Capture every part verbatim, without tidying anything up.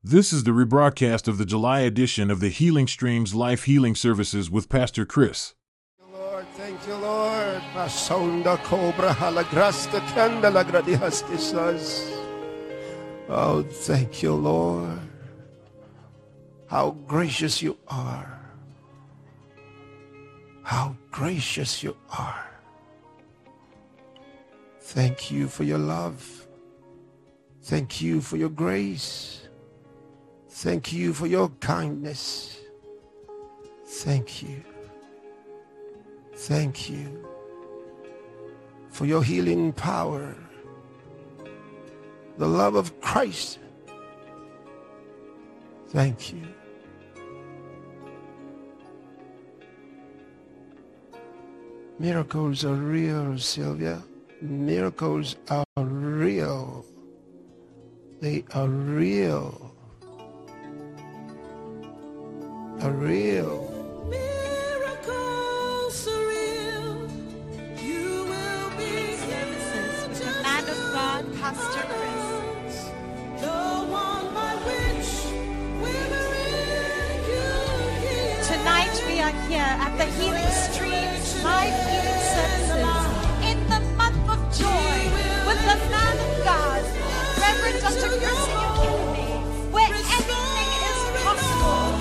This is the rebroadcast of the July edition of the Healing Streams Life Healing Services with Pastor Chris. Thank you, Lord. Thank you, Lord. Masonda cobra halagrasta candela gradihastisas. Oh, thank you, Lord. How gracious you are. How gracious you are. Thank you for your love. Thank you for your grace. Thank you for your kindness. Thank you. Thank you for your healing power. The love of Christ. Thank you. Miracles are real, Sylvia. Miracles are real. They are real. Are real. Miracles are real. You will be services with the man of God, Pastor Chris. The one by which we bring you here. Tonight we are here at the Healing Streams Live Healing Services in the month of joy with the man of God, Reverend Doctor Chris Academy, where anything is possible.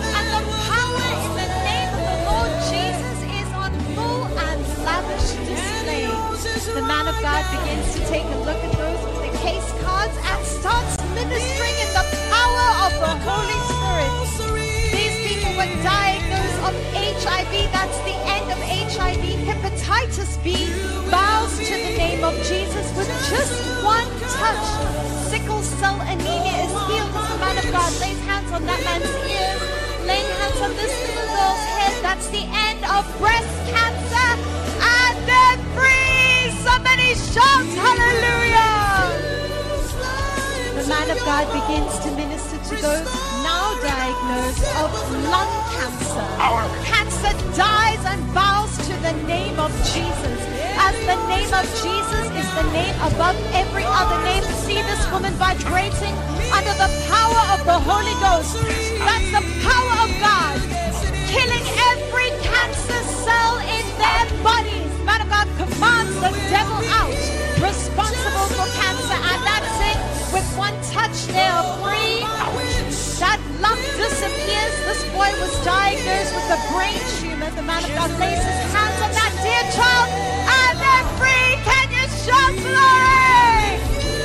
The man of God begins to take a look at those with the case cards and starts ministering in the power of the Holy Spirit. These people were diagnosed of H I V. That's the end of H I V. Hepatitis B bows to the name of Jesus with just one touch. Sickle cell anemia is healed as the man of God lays hands on that man's ears, laying hands on this little girl's head. That's the end of breast cancer. And then free. Somebody shout hallelujah! The man of God begins to minister to those now diagnosed of lung cancer. Cancer dies and bows to the name of Jesus. As the name of Jesus is the name above every other name. See this woman vibrating under the power of the Holy Ghost. That's the power of God, killing every cancer cell in their bodies. Man of God commands the devil out, responsible for cancer, and that's it. With one touch, they are free. That lump disappears. This boy was diagnosed with a brain tumor. The man of God lays his hands on that dear child, and they're free. Can you shout glory?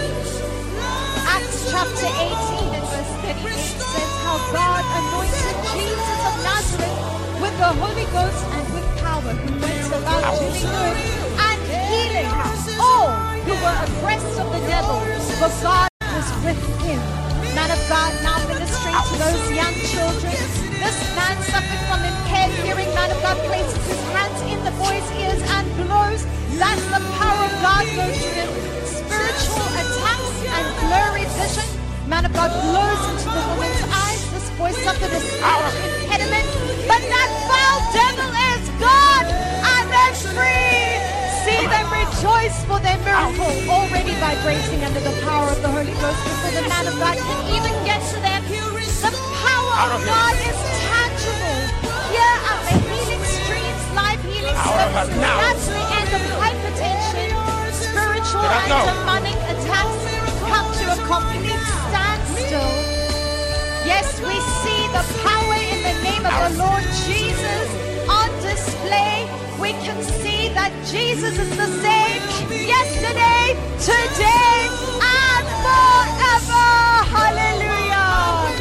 Acts chapter eighteen and verse thirty-eight says how God anointed Jesus of Nazareth with the Holy Ghost and with power, who went about doing good and healing all who were oppressed of the devil, for God was with him. Man of God now ministering to those young children. This man suffered from impaired hearing. Man of God places his hands in the boy's ears and blows. That's the power of God goes to him. Spiritual attacks and blurry vision. Man of God blows into the woman's eyes. This boy suffered a speech impediment, but that foul devil is gone and they're free. See them rejoice for their miracle, already vibrating under the power of the Holy Ghost before the man of God can even get to them. The power of God is tangible. Here at the Healing Streams Live Healing Service. That's the end of hypertension. Spiritual and demonic attacks come to a complete standstill. Yes, we see the power in the name of the Lord Jesus on display. We can see that Jesus is the same yesterday, today, and forever. Hallelujah.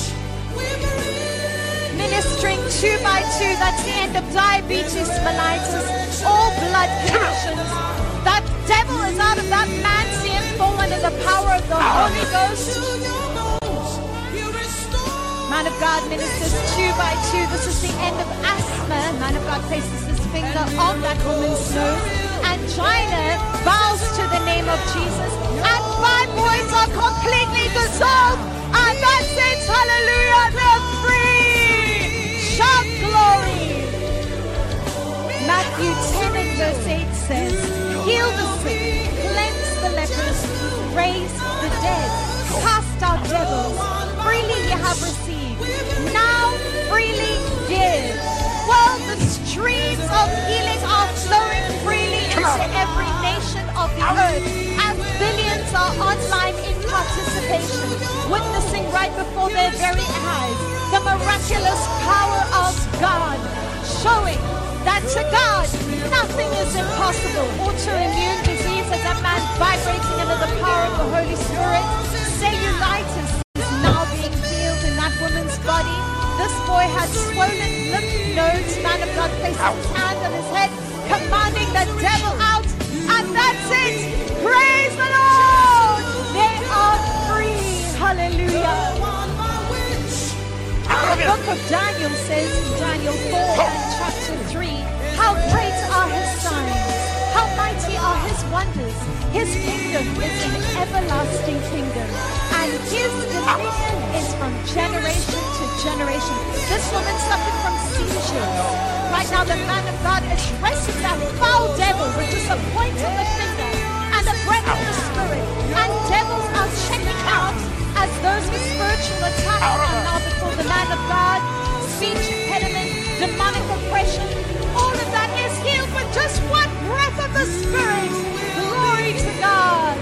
Ministering two by two, that's the end of diabetes mellitus, all blood conditions. That devil is out of that man. See him fall under the power of the Holy Ghost. Man of God ministers two by two. This is the end of asthma. Man of God places his finger on that woman's nose. Angina bows to the name of Jesus. And fibroids are completely dissolved. And that says hallelujah, they're free. Shout glory. Matthew ten and verse eight says, heal the sick, cleanse the lepers, raise the dead, cast out devils. Freely ye have received, now freely give. Well, the streams of healing are flowing freely into every nation of the earth, as billions are online in participation, witnessing right before their very eyes the miraculous power of God, showing that to God nothing is impossible. Autoimmune disease is a man vibrating under the power of the Holy Spirit. Cellulitis is now being healed in that woman's body. This boy had swollen lymph nodes. Man of God placed his hand on his head, commanding the devil out, and that's it. Praise the Lord. They are free. Hallelujah. The book of Daniel says in Daniel four and chapter three, how great are his signs, how mighty are his wonders. His kingdom is an everlasting kingdom, and his dominion is from generation to generation. This woman suffered from seizures. Right now the man of God is wrestling that foul devil with just a point of the finger and a breath of the spirit, and devils are checking out as those with spiritual attacks are now before the man of God. Speech impediment, demonic oppression, all of that is healed with just one breath of the Spirit. Glory to God.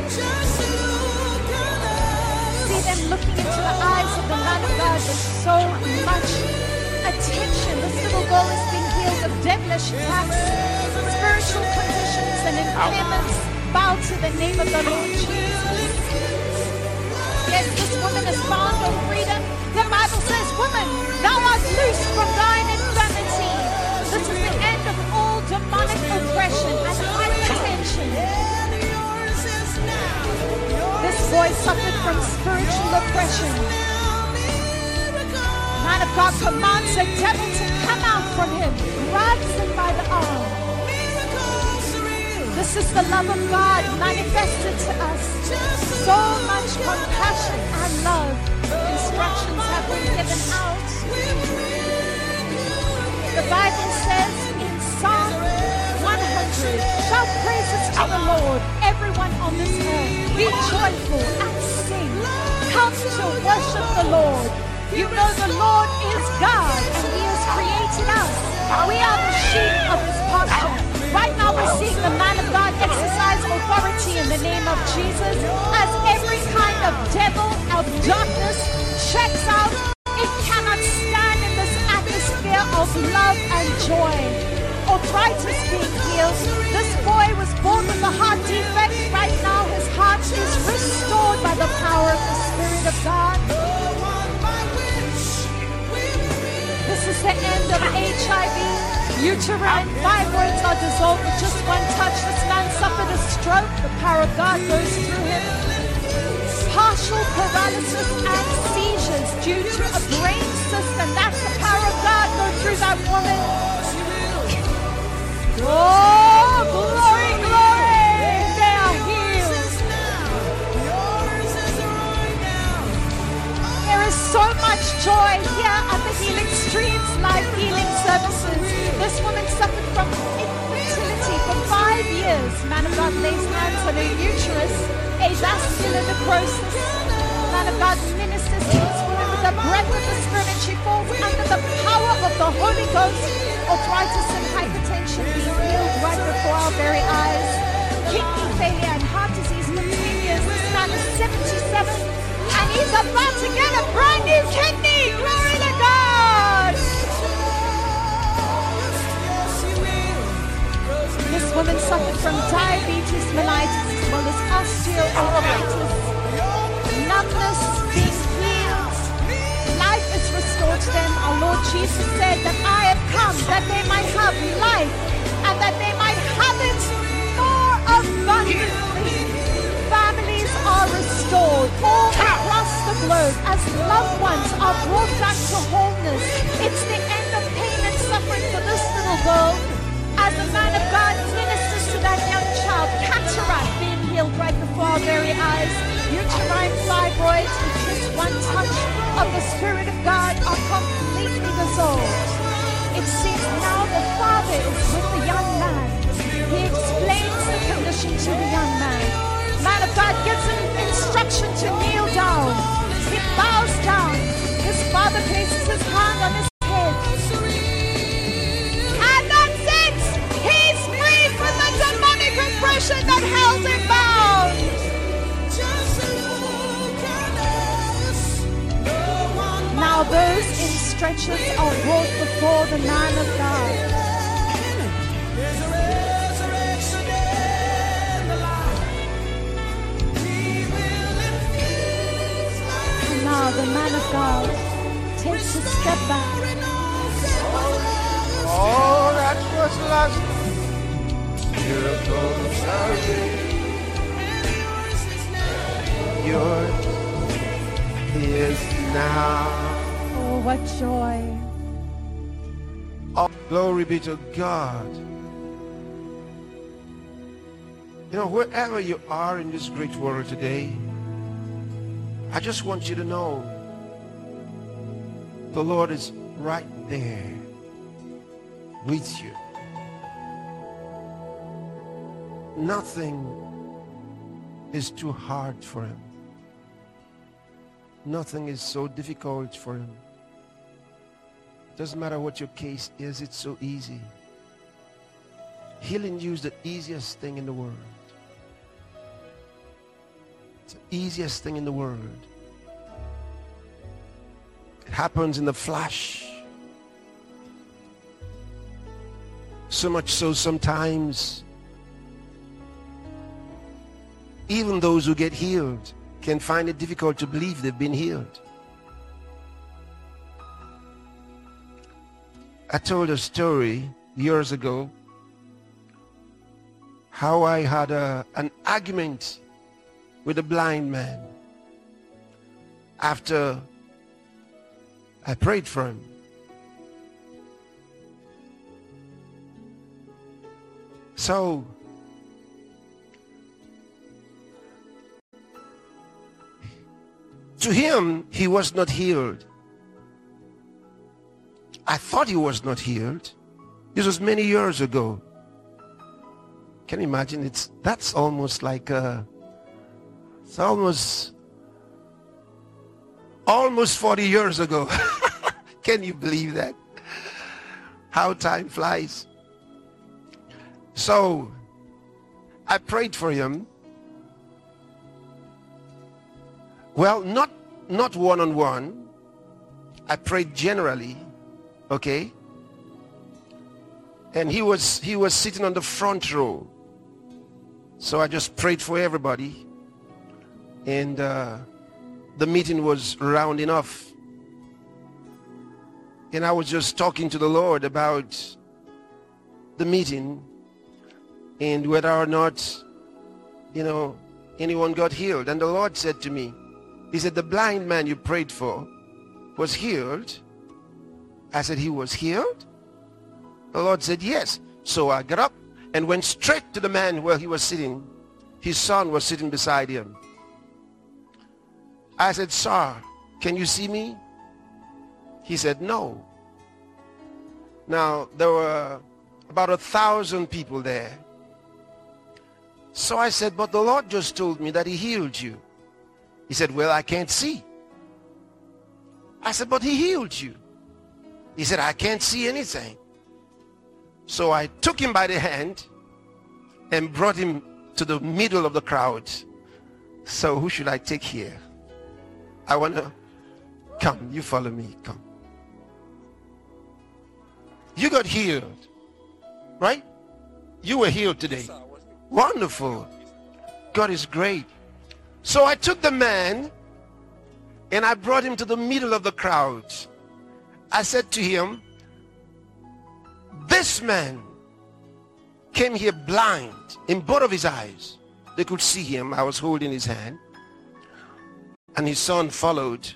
See them looking into the eyes of the man of God with so much attention. This little girl is being healed of devilish attacks, spiritual conditions and impairments. Bow to the name of the Lord Jesus. Yes, this woman is bound of freedom. The Bible says, woman, thou art loosed from thine infirmity. This is the end of all demonic oppression and hypertension. This boy suffered from spiritual oppression. Man of God commands the devil to come out from him, grabs him by the arm. This is the love of God manifested to us. So much compassion and love. Instructions have been given out. The Bible says in Psalm one hundred, shout praises to the Lord, everyone on this earth. Be joyful and sing. Come to worship the Lord. You know the Lord is God and He has created us. We are the sheep of His pasture. Right now we're seeing the man of God exercise authority in the name of Jesus as every kind of devil of darkness checks out. It cannot stand in this atmosphere of love and joy. Arthritis being healed. This boy was born with a heart defect. Right now his heart is restored by the power of the Spirit of God. This is the end of H I V. Uterine fibroids are dissolved with just one touch. This man suffered a stroke. The power of God goes through him. Partial paralysis and seizures due to a brain cyst, and that's the power of God go through that woman. Oh, glory, glory! They are healed. There is so much joy here at the Healing Streams Life Healing Services. This woman suffered from infertility for five years. Man of God lays hands on her uterus, avascular necrosis. Man of God ministers to this woman with the breath of the Spirit, and she falls under the power of the Holy Ghost. Arthritis and hypertension being healed right before our very eyes. Kidney failure and heart disease continues. This man is seventy-seven, and he's about to get a brand new kidney. Glory to God. This woman suffered from diabetes mellitus as well as osteoarthritis. Numbness being healed. Life is restored to them. Our Lord Jesus said that I have come that they might have life and that they might have it more abundantly. Families are restored all across the globe as loved ones are brought back to wholeness. It's the end of pain and suffering for this little girl. As the man of God ministers to that young child, cataract being healed right before our very eyes, uterine fibroids with just one touch of the Spirit of God are completely dissolved. It seems now the Father is with the young man. He explains the condition to the young man. Man of God gives him instruction to kneel down. He bows down. His Now those in stretchers are brought before the man of God. And now the man of God takes a step back. All that was lost, miracles are yours is now. Oh, what joy. All glory be to God. You know, wherever you are in this great world today, I just want you to know the Lord is right there with you. Nothing is too hard for him. Nothing is so difficult for him. Doesn't matter what your case is, it's so easy. Healing you is the easiest thing in the world. It's the easiest thing in the world. It happens in the flash. So much so sometimes even those who get healed can find it difficult to believe they've been healed. I told a story years ago how I had a, an argument with a blind man after I prayed for him. So to him, he was not healed. I thought he was not healed. This was many years ago. Can you imagine? It's that's almost like uh, it's almost almost forty years ago. Can you believe that? How time flies. So I prayed for him. Well, not not one-on-one. I prayed generally, okay? And he was he was sitting on the front row. So I just prayed for everybody. And uh, the meeting was rounding off. And I was just talking to the Lord about the meeting and whether or not, you know, anyone got healed. And the Lord said to me, he said, the blind man you prayed for was healed. I said, he was healed? The Lord said, yes. So I got up and went straight to the man where he was sitting. His son was sitting beside him. I said, sir, can you see me? He said, no. Now, there were about a thousand people there. So I said, but the Lord just told me that he healed you. He said, well, I can't see. I said, but he healed you. He said, I can't see anything. So I took him by the hand and brought him to the middle of the crowd. So who should I take here? I want to come. You follow me. Come. You got healed, right? You were healed today. Wonderful. God is great. So I took the man and I brought him to the middle of the crowd. I said to him, this man came here blind in both of his eyes. They could see him. I was holding his hand. And his son followed.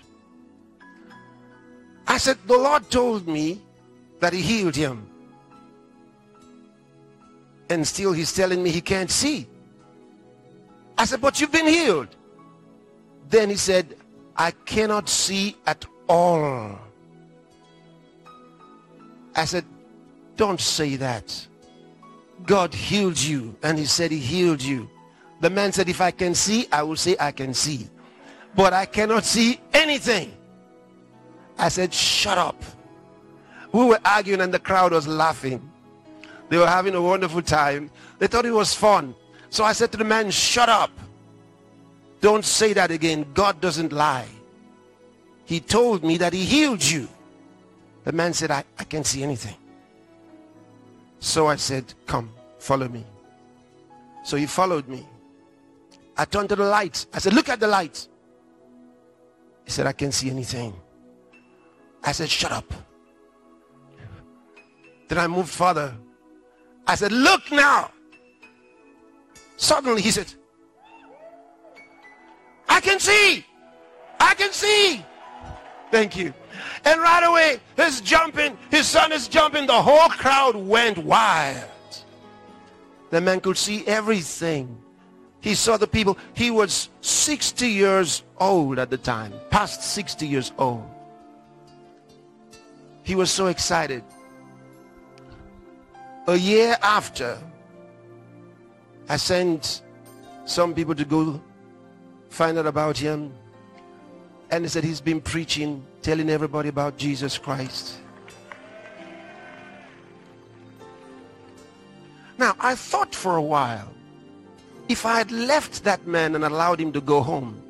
I said, the Lord told me that he healed him. And still he's telling me he can't see. I said, but you've been healed. Then he said, I cannot see at all. I said, don't say that. God healed you. And he said he healed you. The man said, if I can see, I will say I can see. But I cannot see anything. I said, shut up. We were arguing and the crowd was laughing. They were having a wonderful time. They thought it was fun. So I said to the man, shut up. Don't say that again. God doesn't lie. he told me that he healed you. The man said, I, I can't see anything. So I said, come, follow me. So he followed me. I turned to the light. I said, look at the light. He said, I can't see anything. I said, shut up. Then I moved further. I said, look now. Suddenly he said, I can see. I can see. Thank you. And right away, he's jumping. His son is jumping. The whole crowd went wild. The man could see everything. He saw the people. He was sixty years old at the time. Past sixty years old. He was so excited. A year after, I sent some people to go find out about him. And he said he's been preaching, telling everybody about Jesus Christ. Now, I thought for a while, if I had left that man and allowed him to go home,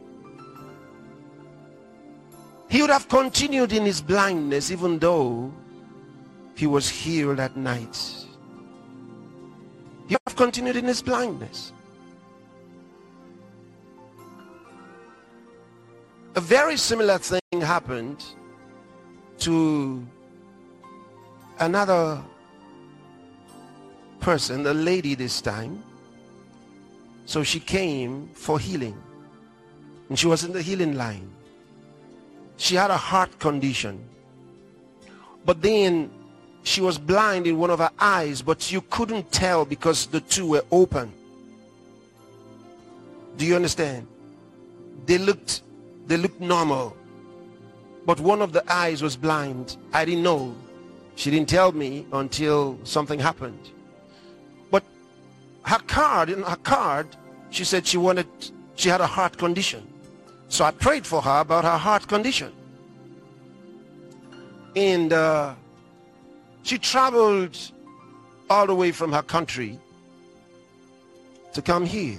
he would have continued in his blindness even though he was healed at night. He would have continued in his blindness. A very similar thing happened to another person, a lady this time. So she came for healing. And she was in the healing line. She had a heart condition. But then she was blind in one of her eyes, but you couldn't tell because the two were open. Do you understand? They looked They looked normal, but one of the eyes was blind. I didn't know. She didn't tell me until something happened. But her card, in her card, she said she wanted, she had a heart condition. So I prayed for her about her heart condition. And uh, she traveled all the way from her country to come here.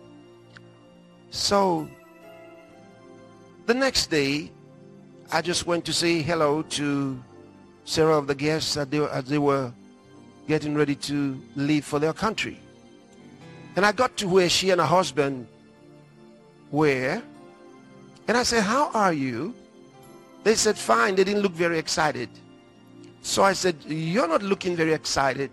So the next day, I just went to say hello to several of the guests as they, as they were getting ready to leave for their country. And I got to where she and her husband were. And I said, how are you? They said, fine. They didn't look very excited. So I said, you're not looking very excited.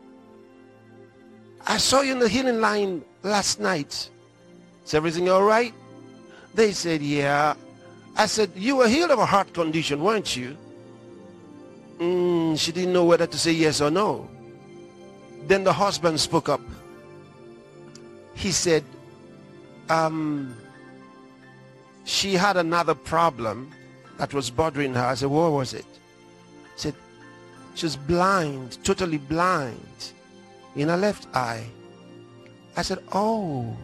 I saw you in the healing line last night. Is everything all right? They said, yeah. I said, you were healed of a heart condition, weren't you? Mm, she didn't know whether to say yes or no. Then the husband spoke up. He said, um, she had another problem that was bothering her. I said, what was it? He said, she was blind, totally blind in her left eye. I said, oh.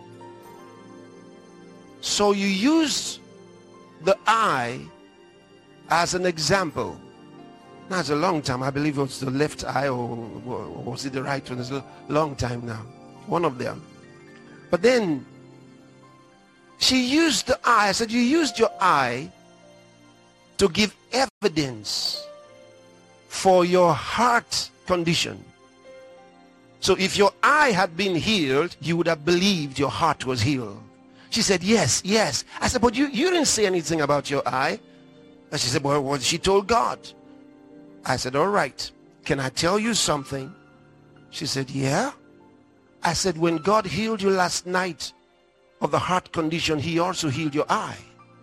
So you use the eye as an example. Now it's a long time. I believe it was the left eye, or, or was it the right one? It's a long time now. One of them. But then she used the eye. I said, you used your eye to give evidence for your heart condition. So if your eye had been healed, you would have believed your heart was healed. She said, yes, yes. I said, but you, you didn't say anything about your eye. And she said, well, well, she told God. I said, all right. Can I tell you something? She said, yeah. I said, when God healed you last night of the heart condition, he also healed your eye.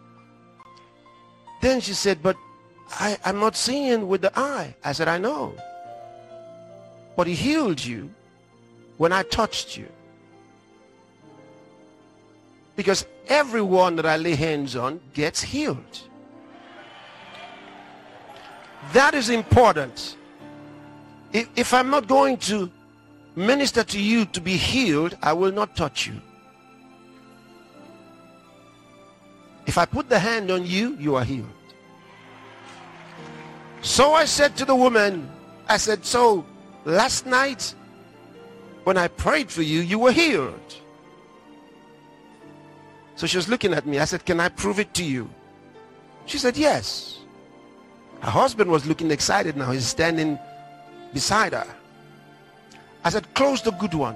Then she said, but I, I'm not seeing with the eye. I said, I know. But he healed you when I touched you. Because everyone that I lay hands on gets healed. That is important. If, if I'm not going to minister to you to be healed, I will not touch you. If I put the hand on you, you are healed. So I said to the woman, I said, so last night when I prayed for you, you were healed. So she was looking at me. I said, can I prove it to you? She said, yes. Her husband was looking excited now. He's standing beside her. I said, close the good one.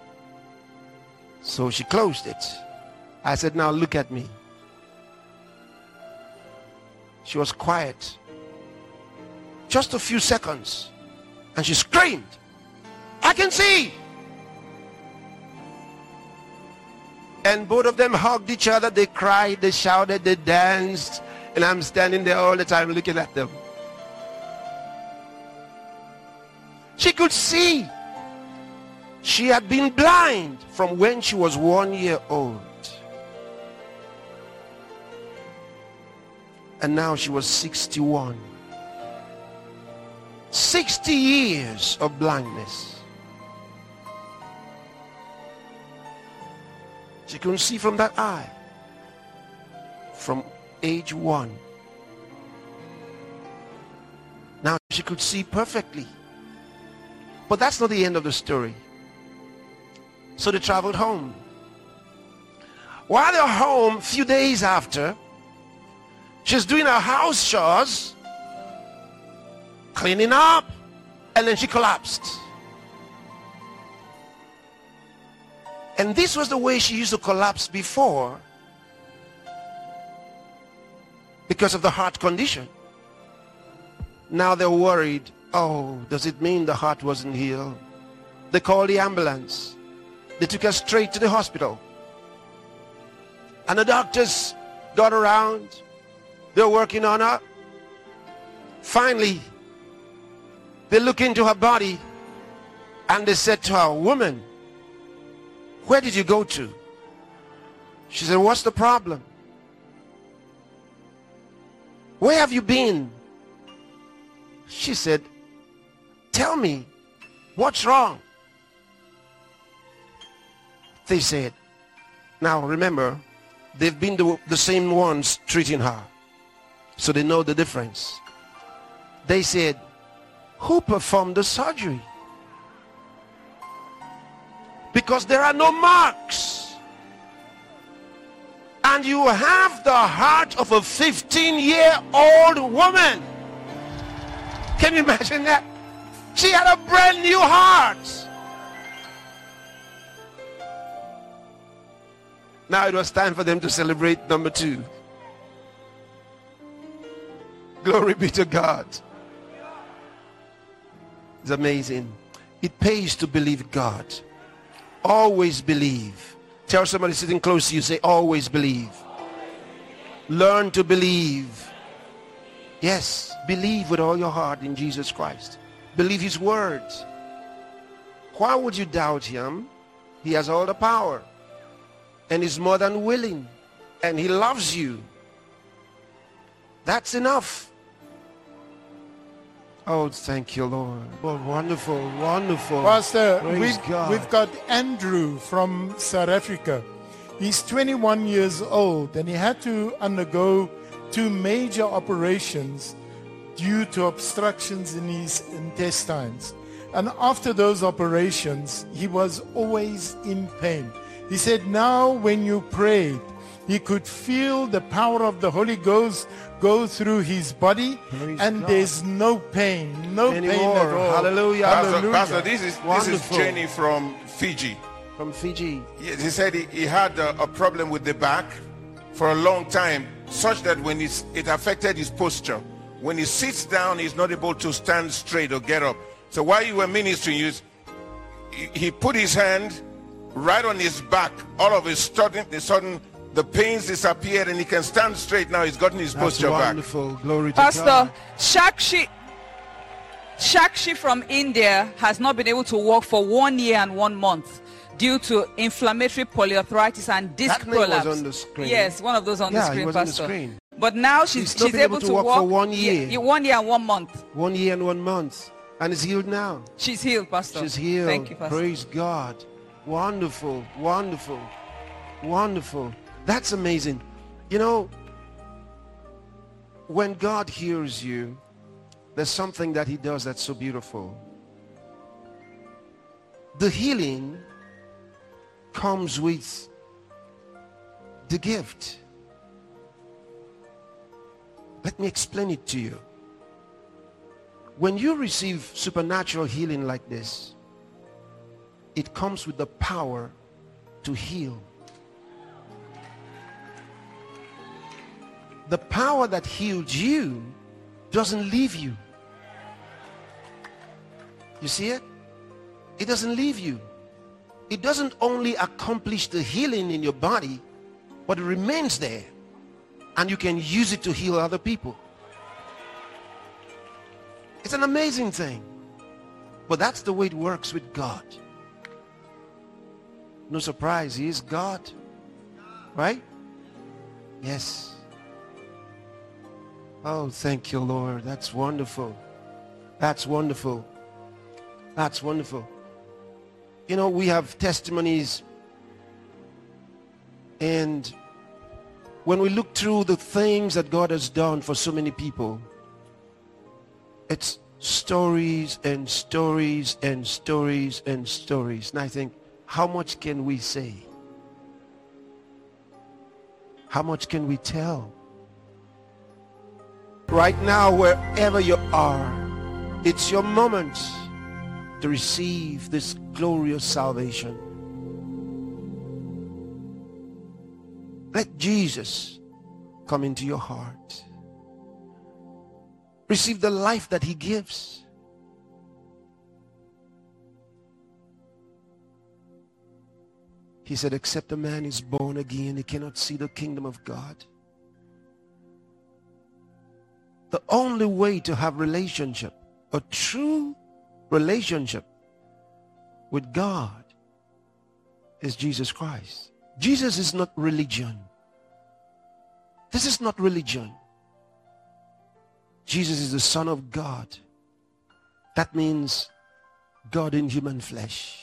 So she closed it. I said, now look at me. She was quiet. Just a few seconds. And she screamed, I can see. And both of them hugged each other. They cried, they shouted, they danced. And I'm standing there all the time looking at them. She could see. She had been blind from when she was one year old. And now she was sixty-one. sixty years of blindness. She couldn't see from that eye. From age one. Now she could see perfectly. But that's not the end of the story. So they traveled home. While they're home, a few days after, she's doing her house chores, cleaning up, and then she collapsed. And this was the way she used to collapse before because of the heart condition. Now they're worried. Oh, does it mean the heart wasn't healed? They called the ambulance. They took her straight to the hospital. And the doctors got around. They're working on her. Finally, they look into her body and they said to her, woman, where did you go to? She said, what's the problem? Where have you been? She said, tell me, what's wrong? They said, now remember, they've been the, the same ones treating her. So they know the difference. They said, who performed the surgery? Because there are no marks. And you have the heart of a fifteen-year-old woman. Can you imagine that? She had a brand new heart. Now it was time for them to celebrate number two. Glory be to God. It's amazing. It pays to believe God. Always believe. Tell somebody sitting close to you, say, always believe. Learn to believe. Yes, believe with all your heart in Jesus Christ. Believe his words. Why would you doubt him? He has all the power. And he's more than willing. And he loves you. That's enough. Oh, thank you, Lord. Oh, wonderful, wonderful. Pastor, Praise we've, God. we've got Andrew from South Africa. He's twenty-one years old and he had to undergo two major operations due to obstructions in his intestines. And after those operations, he was always in pain. He said now when you prayed, he could feel the power of the Holy Ghost go through his body. Praise and God. there's no pain, no Anymore. pain at all. Hallelujah. Pastor, Hallelujah. Pastor, this is this is Wonderful. Jenny from Fiji. From Fiji. He, he said he, he had a, a problem with the back for a long time, such that when it's, it affected his posture. When he sits down, he's not able to stand straight or get up. So while you were ministering, you, he, he put his hand right on his back. All of a sudden, the sudden the pains disappeared and he can stand straight now. He's gotten his That's posture back. wonderful. Glory to Pastor, God. Shakshi, Shakshi from India has not been able to walk for one year and one month due to inflammatory polyarthritis and disc That name was prolapse. on the screen. Yes, one of those on Yeah, the he screen, was on the Pastor. screen. But now she's, He's not she's been able, to walk, for one year. Yeah, one year and one month. One year and one month. And is healed now. She's healed, Pastor. She's healed. Thank you, Pastor. Praise God. Wonderful, wonderful, wonderful. That's amazing. You know, when God hears you, there's something that he does that's so beautiful. The healing comes with the gift. Let me explain it to you. When you receive supernatural healing like this, it comes with the power to heal. The power that healed you doesn't leave you. You see it? It doesn't leave you. It doesn't only accomplish the healing in your body, but it remains there. And you can use it to heal other people. It's an amazing thing. But that's the way it works with God. No surprise, He is God. Right? Yes. Oh, thank you, Lord. That's wonderful. That's wonderful. That's wonderful. You know, we have testimonies, and when we look through the things that God has done for so many people, it's stories and stories and stories and stories. And I think, how much can we say? How much can we tell? Right now, wherever you are, it's your moment to receive this glorious salvation. Let Jesus come into your heart. Receive the life that He gives. He said, except a man is born again, he cannot see the kingdom of God. The only way to have relationship, a true relationship with God, is Jesus Christ. Jesus is not religion. This is not religion. Jesus is the Son of God. That means God in human flesh.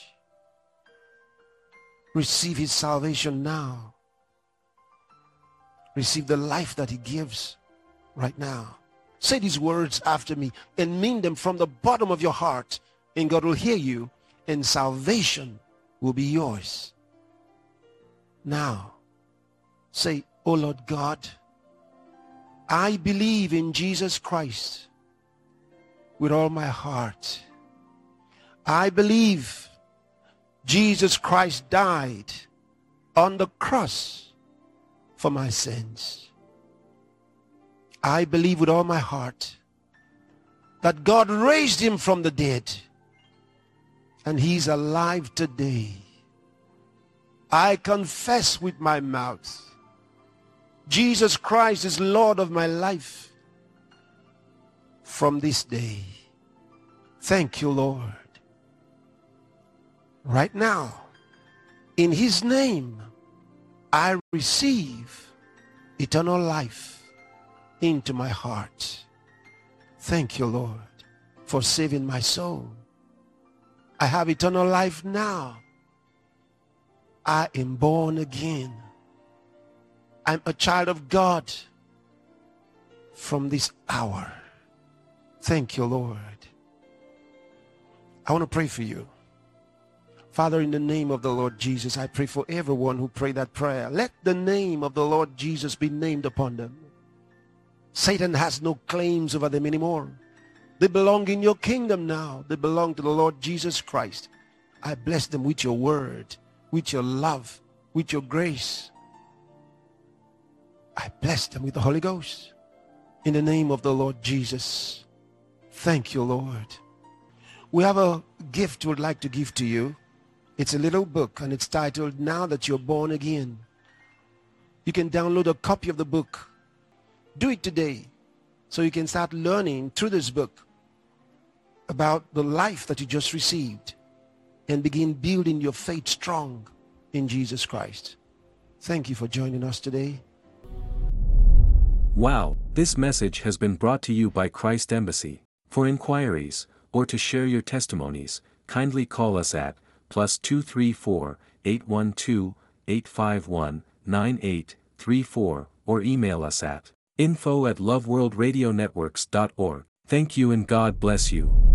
Receive His salvation now. Receive the life that He gives right now. Say these words after me and mean them from the bottom of your heart, and God will hear you, and salvation will be yours. Now, say, oh Lord God, I believe in Jesus Christ with all my heart. I believe Jesus Christ died on the cross for my sins. I believe with all my heart that God raised Him from the dead, and He's alive today. I confess with my mouth Jesus Christ is Lord of my life from this day. Thank you, Lord. Right now, in His name, I receive eternal life into my heart. Thank you, Lord, for saving my soul. I have eternal life now. I am born again. I'm a child of God from this hour. Thank you, Lord. I want to pray for you. Father, in the name of the Lord Jesus, I pray for everyone who prayed that prayer. Let the name of the Lord Jesus be named upon them. Satan has no claims over them anymore. They belong in your kingdom now. They belong to the Lord Jesus Christ. I bless them with your word, with your love, with your grace. I bless them with the Holy Ghost. In the name of the Lord Jesus. Thank you, Lord. We have a gift we'd like to give to you. It's a little book, and it's titled, Now That You're Born Again. You can download a copy of the book. Do it today so you can start learning through this book about the life that you just received and begin building your faith strong in Jesus Christ. Thank you for joining us today. Wow, this message has been brought to you by Christ Embassy. For inquiries, or to share your testimonies, kindly call us at plus two three four, eight one two, eight five one, nine eight three four or email us at info at loveworldradionetworks dot org. Thank you and God bless you.